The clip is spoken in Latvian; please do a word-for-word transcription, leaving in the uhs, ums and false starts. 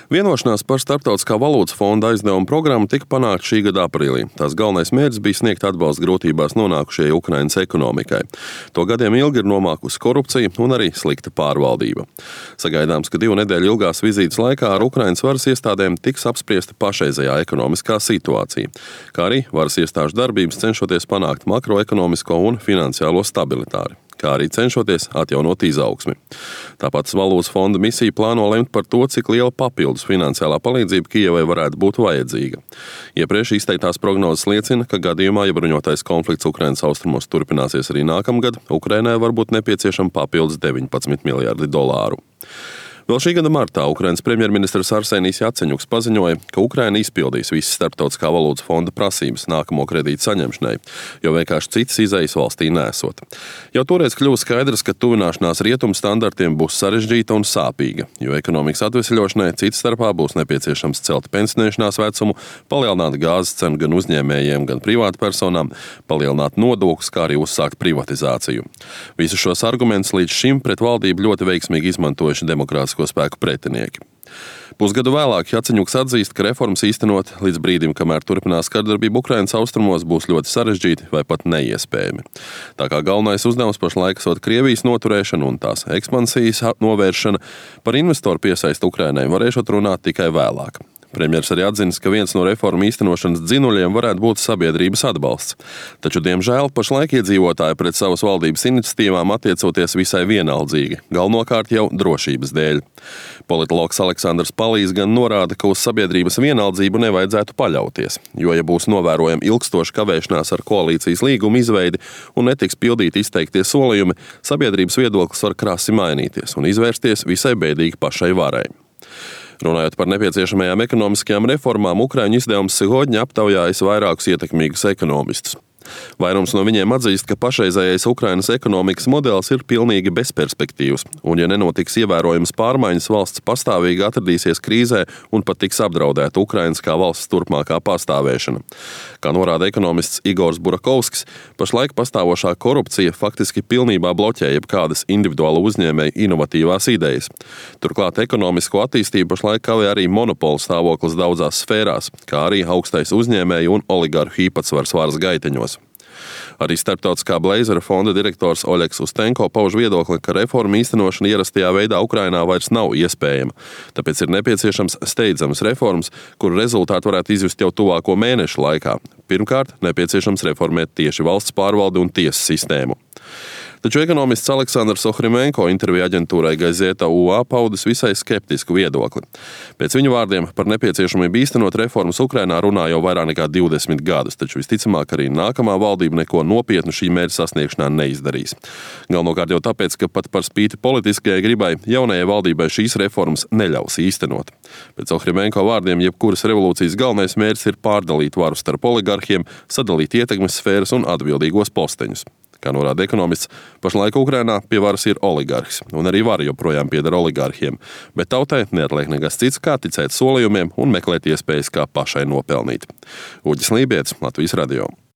Vienošanās par Starptautiskā valūtas fonda aizdevuma programmu tika panākta šī gada aprīlī. Tās galvenais mērķis bija sniegt atbalstu grūtībās nonākušajai Ukrainas ekonomikai. To gadiem ilgi ir nomākusi korupcija un arī slikta pārvaldība. Sagaidāms, ka divu nedēļu ilgās vizītes laikā ar Ukrainas varas iestādēm tiks apspriesta pašreizējā ekonomiskā situācija, kā arī varas iestāžu darbības cenšoties panākt makroekonomisko un finansiālo stabilitāti, kā arī cenšoties atjaunot izaugsmi. Tāpat valūtas fonda misija plāno lemt par to, cik liela papildus finansiālā palīdzība Kijevai varētu būt vajadzīga. Iepriekš izteiktās prognozes liecina, ka gadījumā, ja bruņotais konflikts Ukrainas austrumos turpināsies arī nākamgad, Ukrainai var būt nepieciešama papildus deviņpadsmit miljardi dolāru. Vēl šī gada martā Ukrainas premjerministrs Arsenijs Jaceņuks paziņoja, ka Ukraina izpildīs visas Starptautiskā valūtas fonda prasības nākamo kredītu saņemšanai, jo vienkārši citas izejas valstī nesot. Jau toreiz kļuva skaidrs, ka tuvināšanās rietumu standartiem būs sarežģīta un sāpīga, jo ekonomikas atvesļošanai citas starpā būs nepieciešams celt pensionēšanās vecumu, palielināt gāzes cenu gan uzņēmējiem, gan privātpersonām, palielināt nodokļus, kā arī uzsākt privatizāciju. Visus šos argumentus līdz šim pret valdību ļoti veiksmīgi izmantojuši demokrātiskā spēku pretinieki. Pusgadu vēlāk Jaceņuks atzīst, ka reformas īstenot līdz brīdim, kamēr turpinās kardarbība Ukrainas austrumos, būs ļoti sarežģīti vai pat neiespējami. Tā kā galvenais uzdevums pašlaik esot Krievijas noturēšana un tās ekspansijas novēršana, par investoru piesaisti Ukrainai varēšot runāt tikai vēlāk. Premjers arī atzinis, ka viens no reformu īstenošanas dzinuļiem varētu būt sabiedrības atbalsts. Taču, diemžēl, pašlaik iedzīvotāji pret savas valdības iniciatīvām attiecoties visai vienaldzīgi, galvenokārt jau drošības dēļ. Politologs Aleksandrs Palīs gan norāda, ka uz sabiedrības vienaldzību nevajadzētu paļauties, jo, ja būs novērojama ilgstoša kavēšanās ar koalīcijas līgumu izveidi un netiks pildīti izteiktie solījumi, sabiedrības viedoklis var krasi mainīties un izvērsties visai bēdīgi pašai varai. Runājot par nepieciešamajām ekonomiskajām reformām, Ukraiņu izdevums Sihodņa aptaujājas vairākus ietekmīgus ekonomistus. Vairums no viņiem atzīst, ka pašreizējais Ukrainas ekonomikas modelis ir pilnīgi bezperspektīvs, un ja nenotiks ievērojamas pārmaiņas, valsts pastāvīgi atradīsies krīzē un pat tiks apdraudēta Ukrainas kā valsts turpmākā pastāvēšana. Kā norāda ekonomists Igors Burakovskis, pašlaik pastāvošā korupcija faktiski pilnībā bloķē jebkādas individuālu uzņēmēju inovatīvās idejas. Turklāt ekonomisko attīstību pašlaik kavē arī monopolu stāvoklis daudzās sfērās, kā arī augstais uzņēmēju un oligarhu īpatsvars varas gaiteņos. Arī Starptautiskā Blazera fonda direktors Oļegs Ustenko pauž viedokli, ka reforma īstenošana ierastajā veidā Ukrainā vairs nav iespējama, tāpēc ir nepieciešams steidzamas reformas, kuru rezultātu varētu izjust jau tuvāko mēnešu laikā. Pirmkārt, nepieciešams reformēt tieši valsts pārvaldi un tiesu sistēmu. Taču ekonomists Aleksandrs Ohrimenko intervijā aģentūrai Gazeta U A paudis visai skeptisku viedokli. Pēc viņu vārdiem par nepieciešamību īstenot reformas Ukrainā runā jau vairāk nekā divdesmit gadus, taču visticamāk arī nākamā valdība neko nopietnu šī mērķa sasniegšanā neizdarīs. Galvenokārt jau tāpēc, ka pat par spīti politiskajai gribai jaunajai valdībai šīs reformas neļaus īstenot. Pēc Ohrimenko vārdiem jebkuras revolūcijas galvenais mērķis ir pārdalīt varu starp oligarhiem, sadalīt ietekmes sfēras un atbildīgos posteņus. Kā norāda ekonomists, pašlaik Ukrainā pie varas ir oligarhs, un arī vara joprojām pieder oligarhiem, bet tautai neatliek nekas cits, kā ticēt solījumiem un meklēt iespējas, kā pašai nopelnīt. Uģis Lībietis, Latvijas radio.